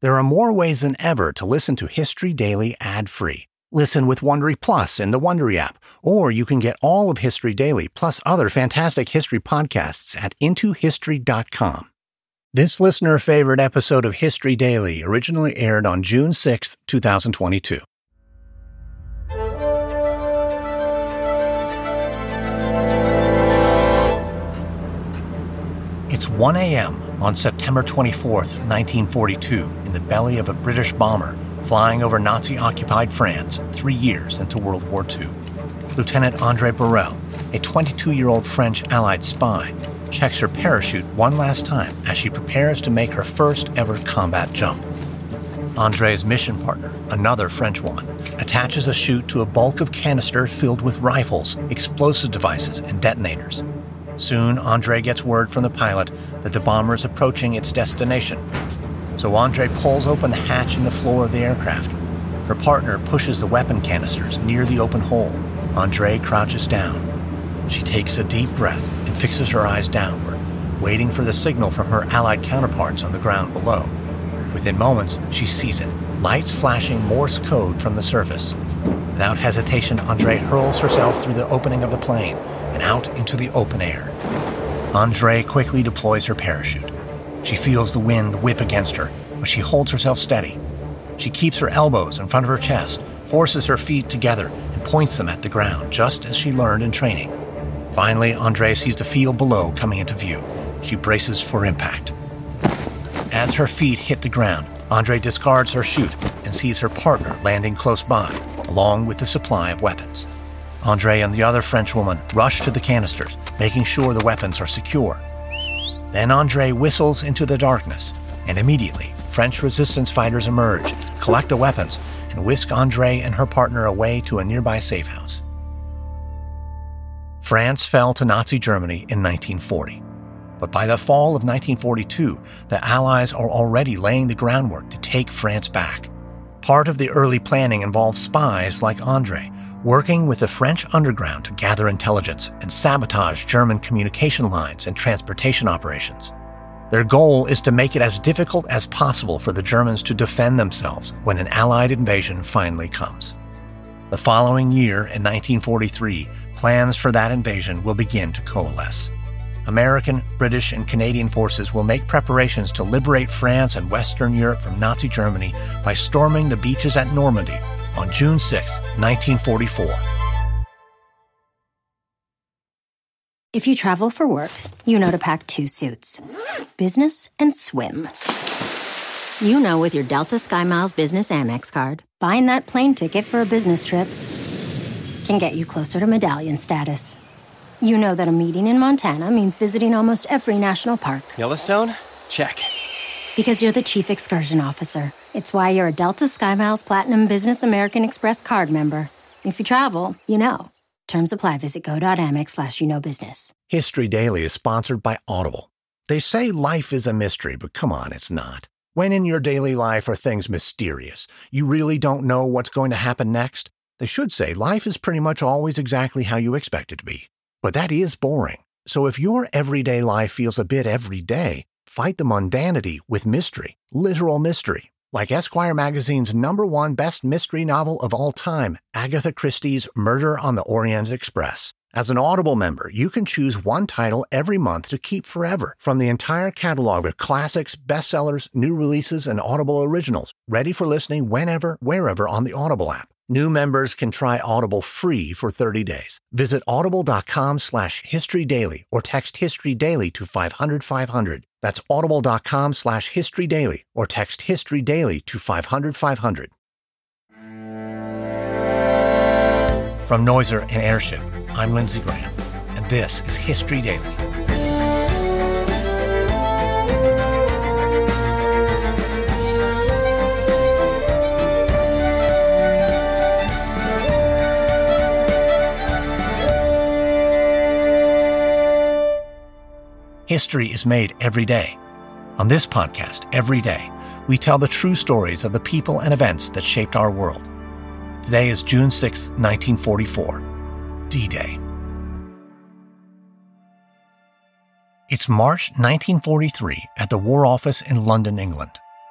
There are more ways than ever to listen to History Daily ad-free. Listen with Wondery Plus in the Wondery app, or you can get all of History Daily plus other fantastic history podcasts at intohistory.com. This listener-favorite episode of History Daily originally aired on June 6, 2022. It's 1 a.m. on September 24, 1942, in the belly of a British bomber flying over Nazi-occupied France 3 years into World War II. Lieutenant André Borel, a 22-year-old French Allied spy, checks her parachute one last time as she prepares to make her first ever combat jump. André's mission partner, another French woman, attaches a chute to a bulk of canisters filled with rifles, explosive devices, and detonators. Soon, André gets word from the pilot that the bomber is approaching its destination. So André pulls open the hatch in the floor of the aircraft. Her partner pushes the weapon canisters near the open hole. André crouches down. She takes a deep breath and fixes her eyes downward, waiting for the signal from her Allied counterparts on the ground below. Within moments, she sees it, lights flashing Morse code from the surface. Without hesitation, André hurls herself through the opening of the plane and out into the open air. André quickly deploys her parachute. She feels the wind whip against her, but she holds herself steady. She keeps her elbows in front of her chest, forces her feet together, and points them at the ground, just as she learned in training. Finally, André sees the field below coming into view. She braces for impact. As her feet hit the ground, André discards her chute and sees her partner landing close by, along with the supply of weapons. André and the other French woman rush to the canisters, making sure the weapons are secure. Then André whistles into the darkness, and immediately, French resistance fighters emerge, collect the weapons, and whisk André and her partner away to a nearby safe house. France fell to Nazi Germany in 1940. But by the fall of 1942, the Allies are already laying the groundwork to take France back. Part of the early planning involved spies like André, working with the French underground to gather intelligence and sabotage German communication lines and transportation operations. Their goal is to make it as difficult as possible for the Germans to defend themselves when an Allied invasion finally comes. The following year, in 1943, plans for that invasion will begin to coalesce. American, British, and Canadian forces will make preparations to liberate France and Western Europe from Nazi Germany by storming the beaches at Normandy on June 6, 1944. If you travel for work, you know to pack 2 suits. Business and swim. You know with your Delta SkyMiles Business Amex card, buying that plane ticket for a business trip can get you closer to medallion status. You know that a meeting in Montana means visiting almost every national park. Yellowstone? Check. Because you're the chief excursion officer. It's why you're a Delta SkyMiles Platinum Business American Express card member. If you travel, you know. Terms apply. Visit go.amex/you-know-business. History Daily is sponsored by Audible. They say life is a mystery, but come on, it's not. When in your daily life are things mysterious, you really don't know what's going to happen next? They should say life is pretty much always exactly how you expect it to be. But that is boring. So if your everyday life feels a bit everyday, fight the mundanity with mystery, literal mystery. Like Esquire magazine's #1 best mystery novel of all time, Agatha Christie's Murder on the Orient Express. As an Audible member, you can choose one title every month to keep forever from the entire catalog of classics, bestsellers, new releases, and Audible originals, ready for listening whenever, wherever on the Audible app. New members can try Audible free for 30 days. Visit audible.com/historydaily or text History Daily to 500-500. That's audible.com/historydaily or text History Daily to 500-500. From Noiser and Airship, I'm Lindsey Graham, and this is History Daily. History is made every day. On this podcast, every day, we tell the true stories of the people and events that shaped our world. Today is June 6, 1944, D-Day. It's March 1943 at the War Office in London, England.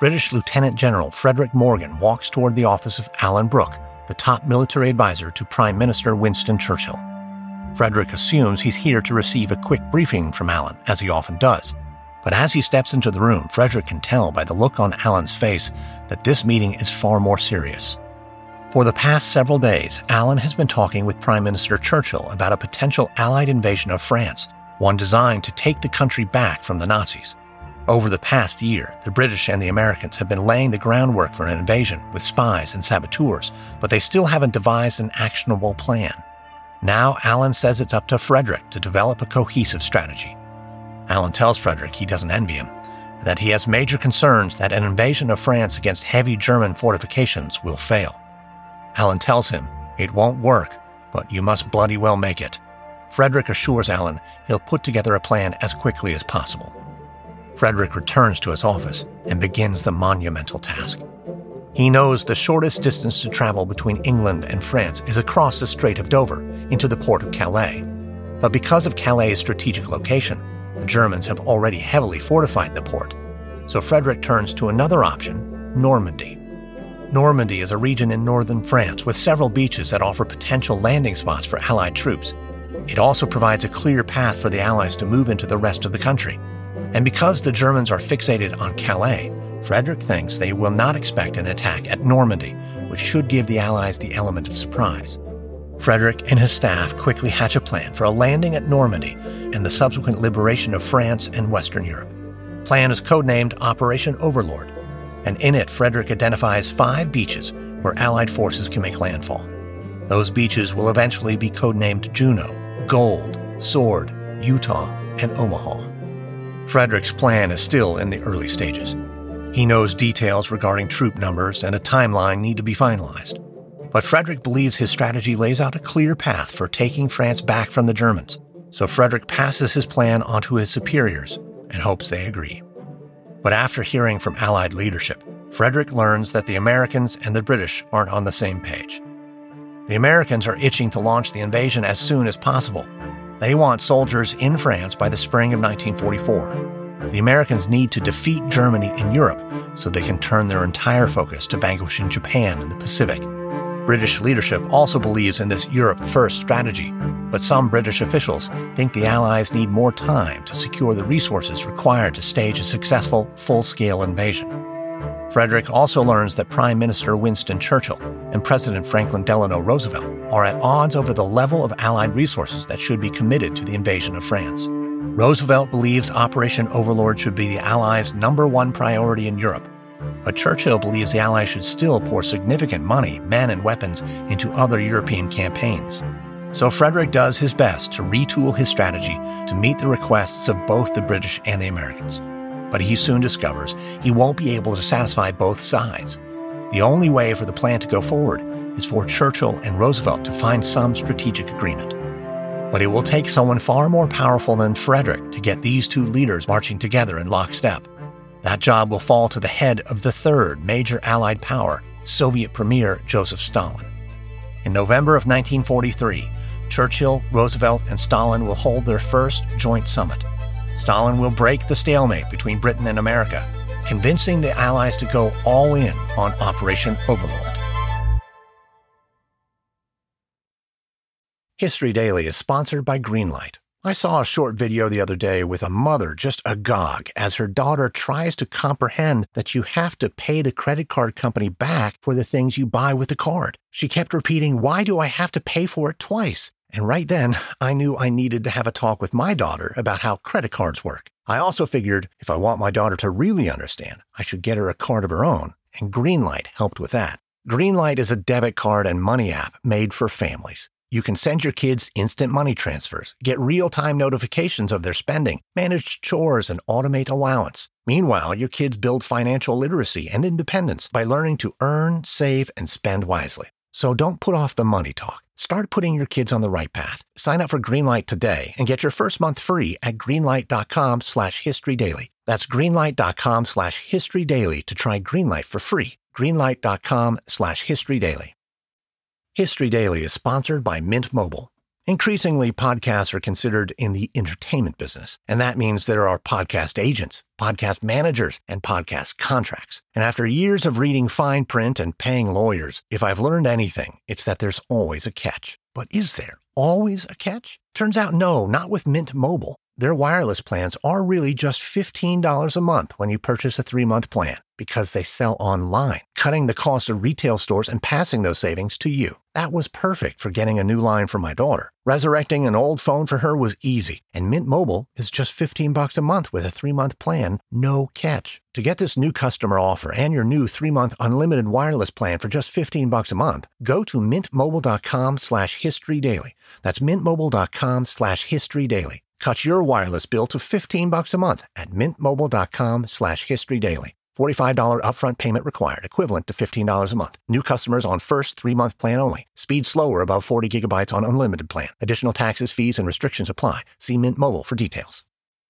British Lieutenant General Frederick Morgan walks toward the office of Alan Brooke, the top military advisor to Prime Minister Winston Churchill. Frederick assumes he's here to receive a quick briefing from Alan, as he often does. But as he steps into the room, Frederick can tell by the look on Alan's face that this meeting is far more serious. For the past several days, Alan has been talking with Prime Minister Churchill about a potential Allied invasion of France, one designed to take the country back from the Nazis. Over the past year, the British and the Americans have been laying the groundwork for an invasion with spies and saboteurs, but they still haven't devised an actionable plan. Now Alan says it's up to Frederick to develop a cohesive strategy. Alan tells Frederick he doesn't envy him, that he has major concerns that an invasion of France against heavy German fortifications will fail. Alan tells him it won't work, but you must bloody well make it. Frederick assures Alan he'll put together a plan as quickly as possible. Frederick returns to his office and begins the monumental task. He knows the shortest distance to travel between England and France is across the Strait of Dover into the port of Calais. But because of Calais' strategic location, the Germans have already heavily fortified the port. So Frederick turns to another option, Normandy. Normandy is a region in northern France with several beaches that offer potential landing spots for Allied troops. It also provides a clear path for the Allies to move into the rest of the country. And because the Germans are fixated on Calais, Frederick thinks they will not expect an attack at Normandy, which should give the Allies the element of surprise. Frederick and his staff quickly hatch a plan for a landing at Normandy and the subsequent liberation of France and Western Europe. The plan is codenamed Operation Overlord, and in it Frederick identifies 5 beaches where Allied forces can make landfall. Those beaches will eventually be codenamed Juno, Gold, Sword, Utah, and Omaha. Frederick's plan is still in the early stages. He knows details regarding troop numbers and a timeline need to be finalized. But Frederick believes his strategy lays out a clear path for taking France back from the Germans, so Frederick passes his plan on to his superiors and hopes they agree. But after hearing from Allied leadership, Frederick learns that the Americans and the British aren't on the same page. The Americans are itching to launch the invasion as soon as possible. They want soldiers in France by the spring of 1944. The Americans need to defeat Germany in Europe so they can turn their entire focus to vanquishing Japan in the Pacific. British leadership also believes in this Europe-first strategy, but some British officials think the Allies need more time to secure the resources required to stage a successful, full-scale invasion. Frederick also learns that Prime Minister Winston Churchill and President Franklin Delano Roosevelt are at odds over the level of Allied resources that should be committed to the invasion of France. Roosevelt believes Operation Overlord should be the Allies' #1 priority in Europe, but Churchill believes the Allies should still pour significant money, men, and weapons into other European campaigns. So Frederick does his best to retool his strategy to meet the requests of both the British and the Americans. But he soon discovers he won't be able to satisfy both sides. The only way for the plan to go forward is for Churchill and Roosevelt to find some strategic agreement. But it will take someone far more powerful than Frederick to get these two leaders marching together in lockstep. That job will fall to the head of the third major Allied power, Soviet Premier Joseph Stalin. In November of 1943, Churchill, Roosevelt, and Stalin will hold their first joint summit. Stalin will break the stalemate between Britain and America, convincing the Allies to go all in on Operation Overlord. History Daily is sponsored by Greenlight. I saw a short video the other day with a mother just agog as her daughter tries to comprehend that you have to pay the credit card company back for the things you buy with the card. She kept repeating, "Why do I have to pay for it twice?" And right then, I knew I needed to have a talk with my daughter about how credit cards work. I also figured if I want my daughter to really understand, I should get her a card of her own, and Greenlight helped with that. Greenlight is a debit card and money app made for families. You can send your kids instant money transfers, get real-time notifications of their spending, manage chores, and automate allowance. Meanwhile, your kids build financial literacy and independence by learning to earn, save, and spend wisely. So don't put off the money talk. Start putting your kids on the right path. Sign up for Greenlight today and get your first month free at greenlight.com/historydaily. That's greenlight.com/historydaily to try Greenlight for free. Greenlight.com/historydaily. History Daily is sponsored by Mint Mobile. Increasingly, podcasts are considered in the entertainment business, and that means there are podcast agents, podcast managers, and podcast contracts. And after years of reading fine print and paying lawyers, if I've learned anything, it's that there's always a catch. But is there always a catch? Turns out no, not with Mint Mobile. Their wireless plans are really just $15 a month when you purchase a 3-month plan, because they sell online, cutting the cost of retail stores and passing those savings to you. That was perfect for getting a new line for my daughter. Resurrecting an old phone for her was easy, and Mint Mobile is just $15 a month with a 3-month plan, no catch. To get this new customer offer and your new 3-month unlimited wireless plan for just $15 a month, go to mintmobile.com/historydaily. That's mintmobile.com/historydaily. Cut your wireless bill to $15 a month at mintmobile.com/historydaily. $45 upfront payment required, equivalent to $15 a month. New customers on first 3-month plan only. Speed slower above 40 gigabytes on unlimited plan. Additional taxes, fees, and restrictions apply. See Mint Mobile for details.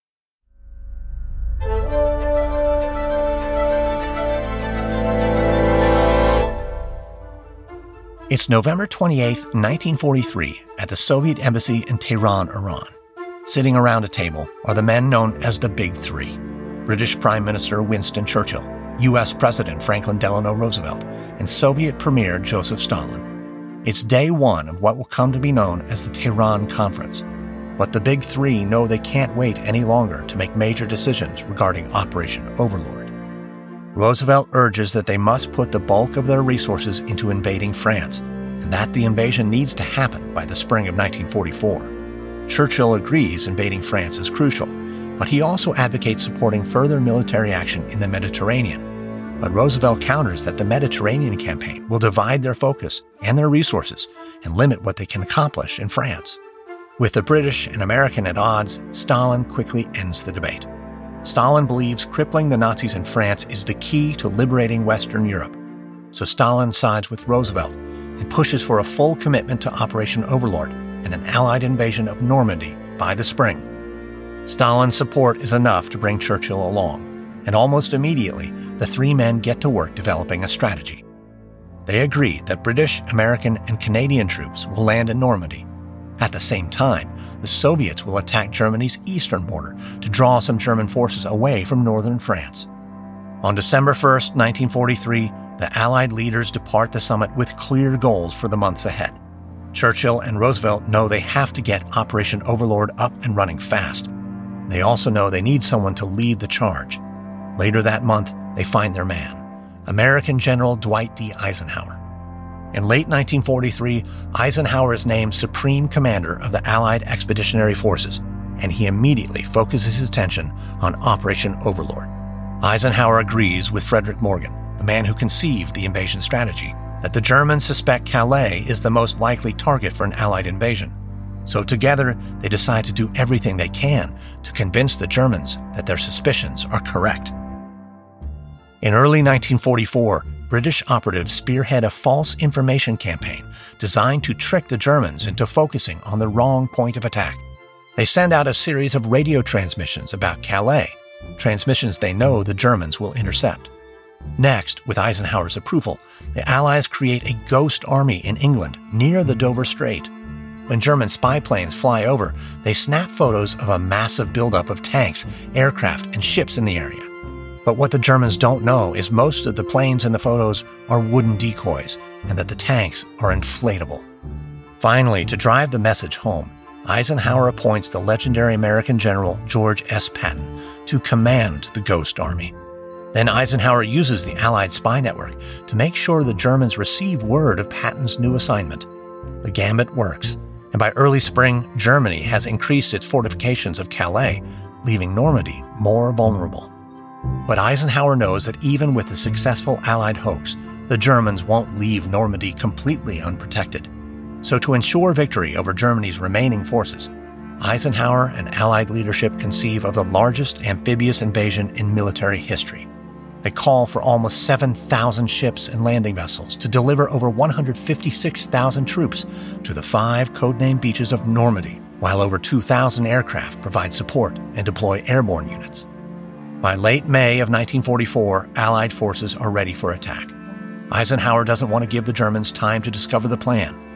It's November 28, 1943, at the Soviet Embassy in Tehran, Iran. Sitting around a table are the men known as the Big Three: British Prime Minister Winston Churchill, U.S. President Franklin Delano Roosevelt, and Soviet Premier Joseph Stalin. It's day one of what will come to be known as the Tehran Conference. But the Big Three know they can't wait any longer to make major decisions regarding Operation Overlord. Roosevelt urges that they must put the bulk of their resources into invading France, and that the invasion needs to happen by the spring of 1944. Churchill agrees invading France is crucial, but he also advocates supporting further military action in the Mediterranean. But Roosevelt counters that the Mediterranean campaign will divide their focus and their resources and limit what they can accomplish in France. With the British and American at odds, Stalin quickly ends the debate. Stalin believes crippling the Nazis in France is the key to liberating Western Europe. So Stalin sides with Roosevelt and pushes for a full commitment to Operation Overlord and an Allied invasion of Normandy by the spring. Stalin's support is enough to bring Churchill along, and almost immediately, the three men get to work developing a strategy. They agree that British, American, and Canadian troops will land in Normandy. At the same time, the Soviets will attack Germany's eastern border to draw some German forces away from northern France. On December 1st, 1943, the Allied leaders depart the summit with clear goals for the months ahead. Churchill and Roosevelt know they have to get Operation Overlord up and running fast. They also know they need someone to lead the charge. Later that month, they find their man, American General Dwight D. Eisenhower. In late 1943, Eisenhower is named Supreme Commander of the Allied Expeditionary Forces, and he immediately focuses his attention on Operation Overlord. Eisenhower agrees with Frederick Morgan, the man who conceived the invasion strategy, that the Germans suspect Calais is the most likely target for an Allied invasion. So together, they decide to do everything they can to convince the Germans that their suspicions are correct. In early 1944, British operatives spearhead a false information campaign designed to trick the Germans into focusing on the wrong point of attack. They send out a series of radio transmissions about Calais, transmissions they know the Germans will intercept. Next, with Eisenhower's approval, the Allies create a ghost army in England near the Dover Strait. When German spy planes fly over, they snap photos of a massive buildup of tanks, aircraft, and ships in the area. But what the Germans don't know is most of the planes in the photos are wooden decoys, and that the tanks are inflatable. Finally, to drive the message home, Eisenhower appoints the legendary American general George S. Patton to command the Ghost Army. Then Eisenhower uses the Allied spy network to make sure the Germans receive word of Patton's new assignment. The gambit works, and by early spring, Germany has increased its fortifications of Calais, leaving Normandy more vulnerable. But Eisenhower knows that even with the successful Allied hoax, the Germans won't leave Normandy completely unprotected. So to ensure victory over Germany's remaining forces, Eisenhower and Allied leadership conceive of the largest amphibious invasion in military history. They call for almost 7,000 ships and landing vessels to deliver over 156,000 troops to the 5 codenamed beaches of Normandy, while over 2,000 aircraft provide support and deploy airborne units. By late May of 1944, Allied forces are ready for attack. Eisenhower doesn't want to give the Germans time to discover the plan,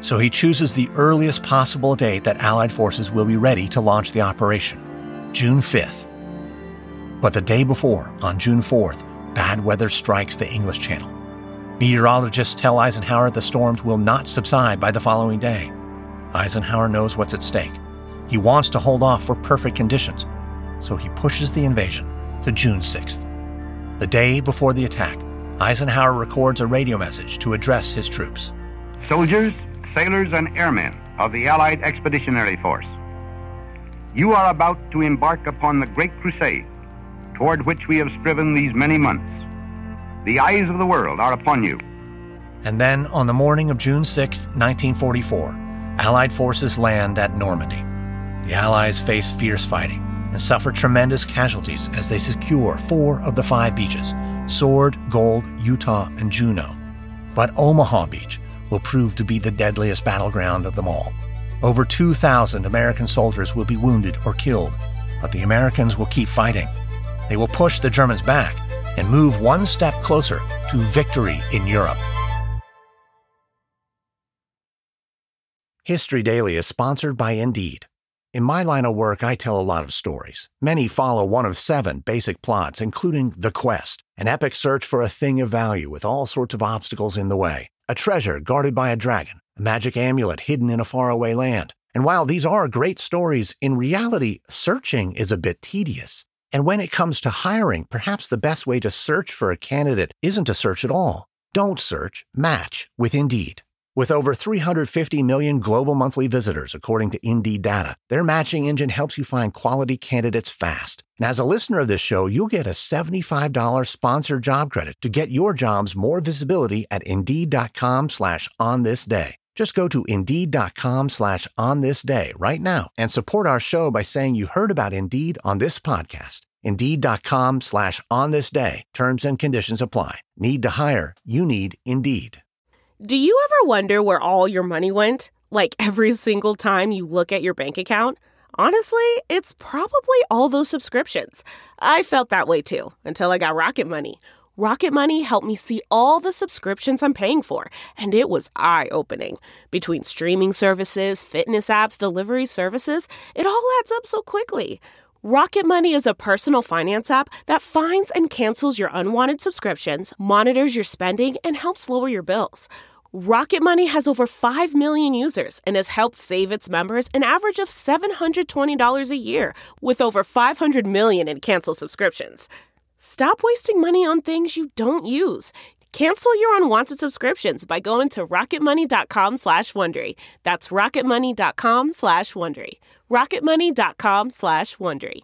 So he chooses the earliest possible date that Allied forces will be ready to launch the operation, June 5th. But the day before, on June 4th, bad weather strikes the English Channel. Meteorologists tell Eisenhower the storms will not subside by the following day. Eisenhower knows what's at stake. He wants to hold off for perfect conditions, so he pushes the invasion to June 6th. The day before the attack, Eisenhower records a radio message to address his troops. Soldiers, sailors, and airmen of the Allied Expeditionary Force, you are about to embark upon the great crusade toward which we have striven these many months. The eyes of the world are upon you. And then, on the morning of June 6, 1944, Allied forces land at Normandy. The Allies face fierce fighting and suffer tremendous casualties as they secure 4 of the 5 beaches, Sword, Gold, Utah, and Juneau. But Omaha Beach will prove to be the deadliest battleground of them all. Over 2,000 American soldiers will be wounded or killed, but the Americans will keep fighting. They will push the Germans back and move one step closer to victory in Europe. History Daily is sponsored by Indeed. In my line of work, I tell a lot of stories. Many follow one of 7 basic plots, including The Quest, an epic search for a thing of value with all sorts of obstacles in the way, a treasure guarded by a dragon, a magic amulet hidden in a faraway land. And while these are great stories, in reality, searching is a bit tedious. And when it comes to hiring, perhaps the best way to search for a candidate isn't to search at all. Don't search, match with Indeed. With over 350 million global monthly visitors, according to Indeed data, their matching engine helps you find quality candidates fast. And as a listener of this show, you'll get a $75 sponsored job credit to get your jobs more visibility at Indeed.com/onthisday. Just go to Indeed.com/onthisday right now and support our show by saying you heard about Indeed on this podcast. Indeed.com/onthisday. Terms and conditions apply. Need to hire? You need Indeed. Do you ever wonder where all your money went? Like every single time you look at your bank account? Honestly, it's probably all those subscriptions. I felt that way too, until I got Rocket Money. Rocket Money helped me see all the subscriptions I'm paying for, and it was eye-opening. Between streaming services, fitness apps, delivery services, it all adds up so quickly. Rocket Money is a personal finance app that finds and cancels your unwanted subscriptions, monitors your spending, and helps lower your bills. Rocket Money has over 5 million users and has helped save its members an average of $720 a year, with over 500 million in canceled subscriptions. Stop wasting money on things you don't use. Cancel your unwanted subscriptions by going to rocketmoney.com/Wondery. That's rocketmoney.com/Wondery. rocketmoney.com/Wondery.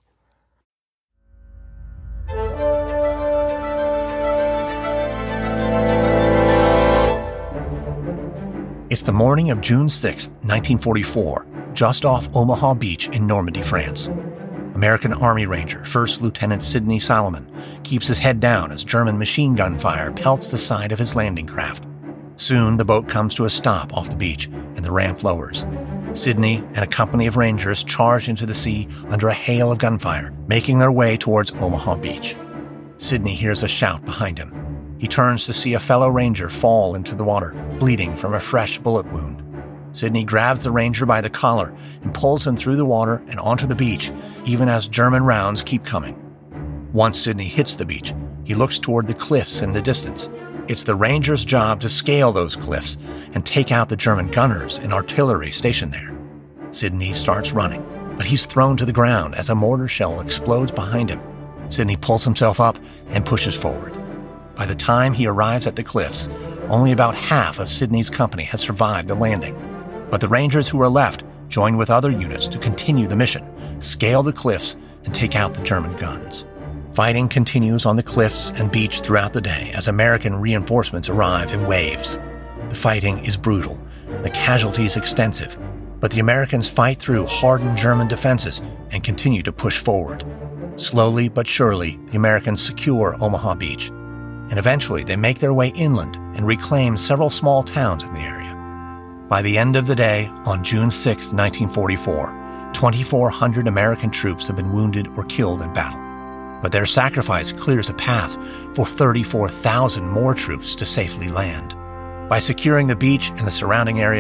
It's the morning of June 6, 1944, just off Omaha Beach in Normandy, France. American Army Ranger 1st Lieutenant Sidney Salomon keeps his head down as German machine gun fire pelts the side of his landing craft. Soon, the boat comes to a stop off the beach, and the ramp lowers. Sidney and a company of Rangers charge into the sea under a hail of gunfire, making their way towards Omaha Beach. Sidney hears a shout behind him. He turns to see a fellow Ranger fall into the water, bleeding from a fresh bullet wound. Sidney grabs the Ranger by the collar and pulls him through the water and onto the beach, even as German rounds keep coming. Once Sidney hits the beach, he looks toward the cliffs in the distance. It's the Rangers' job to scale those cliffs and take out the German gunners and artillery stationed there. Sidney starts running, but he's thrown to the ground as a mortar shell explodes behind him. Sidney pulls himself up and pushes forward. By the time he arrives at the cliffs, only about half of Sidney's company has survived the landing. But the Rangers who are left join with other units to continue the mission, scale the cliffs, and take out the German guns. Fighting continues on the cliffs and beach throughout the day as American reinforcements arrive in waves. The fighting is brutal, the casualties extensive, but the Americans fight through hardened German defenses and continue to push forward. Slowly but surely, the Americans secure Omaha Beach, and eventually they make their way inland and reclaim several small towns in the area. By the end of the day, on June 6, 1944, 2,400 American troops have been wounded or killed in battle. But their sacrifice clears a path for 34,000 more troops to safely land. By securing the beach and the surrounding areas,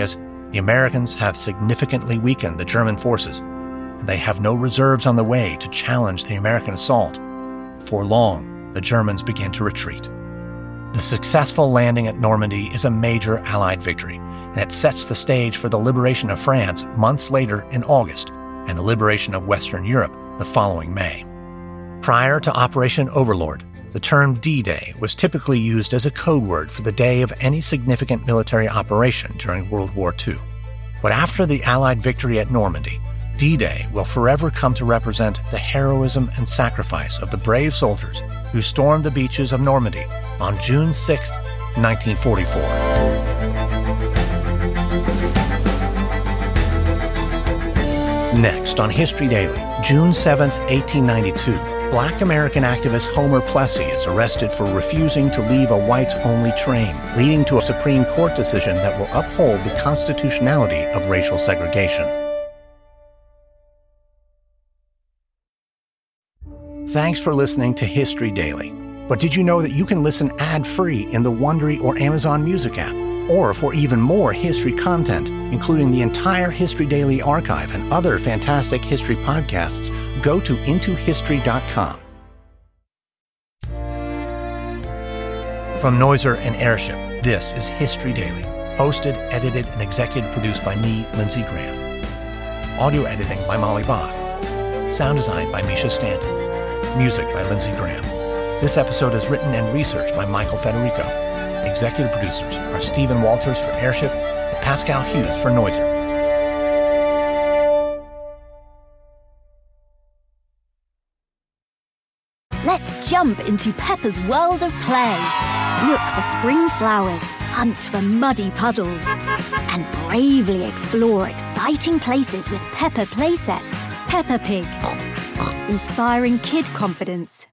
The Americans have significantly weakened the German forces, and they have no reserves on the way to challenge the American assault. Before long, the Germans begin to retreat. The successful landing at Normandy is a major Allied victory, and it sets the stage for the liberation of France months later in August, and the liberation of Western Europe the following May. Prior to Operation Overlord, the term D-Day was typically used as a code word for the day of any significant military operation during World War II. But after the Allied victory at Normandy, D-Day will forever come to represent the heroism and sacrifice of the brave soldiers who stormed the beaches of Normandy on June 6, 1944. Next on History Daily, June 7, 1892, Black American activist Homer Plessy is arrested for refusing to leave a whites-only train, leading to a Supreme Court decision that will uphold the constitutionality of racial segregation. Thanks for listening to History Daily. But did you know that you can listen ad-free in the Wondery or Amazon Music app? Or for even more history content, including the entire History Daily archive and other fantastic history podcasts, go to intohistory.com. From Noiser and Airship, this is History Daily, hosted, edited, and executive produced by me, Lindsey Graham. Audio editing by Molly Bach. Sound design by Misha Stanton. Music by Lindsey Graham. This episode is written and researched by Michael Federico. Executive producers are Stephen Walters for Airship and Pascal Hughes for Noiser. Let's jump into Peppa's world of play. Look for spring flowers, hunt for muddy puddles, and bravely explore exciting places with Peppa playsets. Peppa Pig. Inspiring kid confidence.